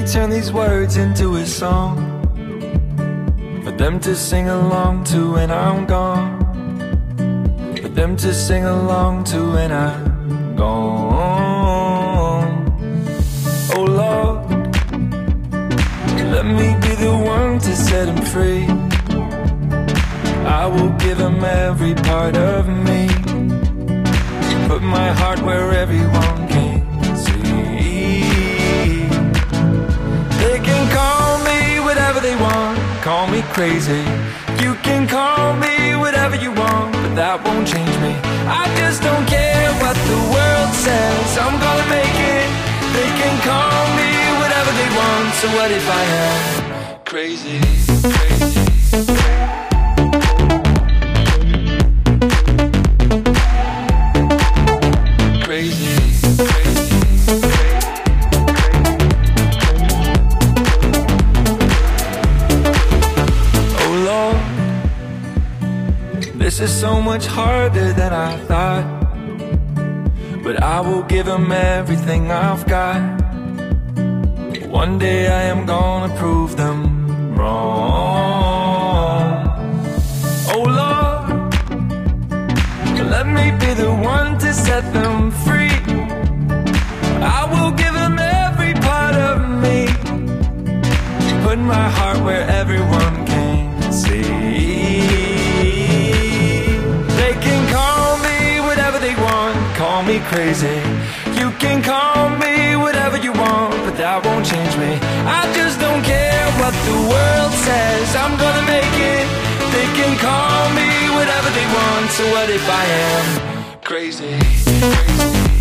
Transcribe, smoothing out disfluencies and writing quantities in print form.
turn these words into a song for them to sing along to when I'm gone, for them to sing along to when I'm gone. Oh Lord, let me be the one to set him free. I will give him every part of me, put my heart where everyone can see. They can call me whatever they want, call me crazy. You can call me whatever you want, but that won't change me. I just don't care what the world says, I'm gonna make it. They can call me whatever they want, so what if I am crazy, crazy? This is so much harder than I thought, but I will give him everything I've got. One day I am gonna prove them wrong. Oh Lord, let me be the one to set them free. I will give him every part of me, put my heart where everyone can see. Call me crazy, you can call me whatever you want, but that won't change me. I just don't care what the world says, I'm gonna make it. They can call me whatever they want, so what if I am crazy, crazy?